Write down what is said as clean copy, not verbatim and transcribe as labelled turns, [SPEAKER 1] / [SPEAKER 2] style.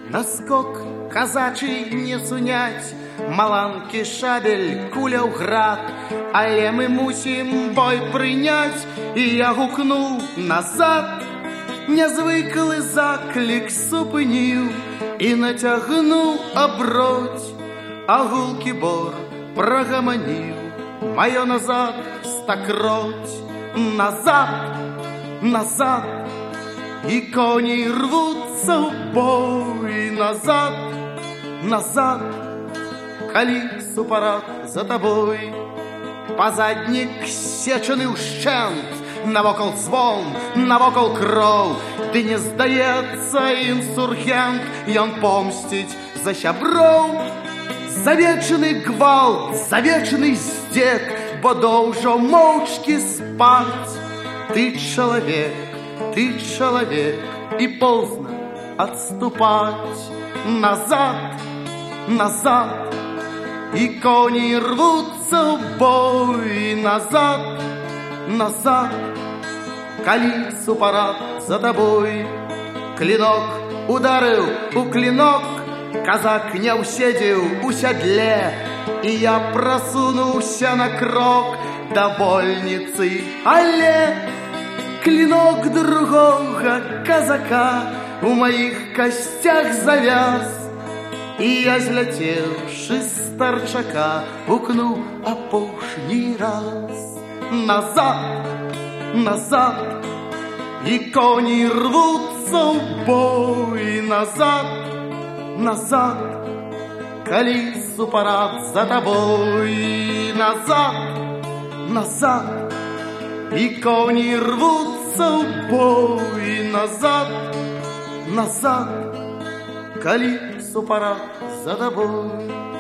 [SPEAKER 1] Наскок казачий не сунять, маланкі шабель, куля ў град, але мы мусім бой прыняць, і я гукнуў назад. Нязвыклы заклік супыніў і нацягнуў аброць, а гулкі бор прагаманіў маё назад стакроць. Назад, назад, і коні рвуцца ў бой. Назад, назад, калі супарат за табой. Пазаднік сечаны ўшчэнт, навокал звон, навокал кроў. Ды не здаецца інсургент, ён помсціць за сяброў. Завечны гвалт, завечны здзек, бо доўжо моўчкі спаць. Ты чалавек, і позна адступаць. Назад, назад, і коні рвуцца ў бой. Назад, назад, калі супарат за табой. Клінок ударыў у клінок, казак не ўседзеў у сядле, і я прасунуўся на крок да больніцы. Але клінок другога казака у маіх касцях завяз, і я, зляцеўшы з старчака, гукнуў апошні раз. Назад, назад, і коні рвуцца ў бой. Назад, назад, калі супарат за табой. Назад, назад, і коні рвуцца ў бой. Назад, назад, калі супарат за табой.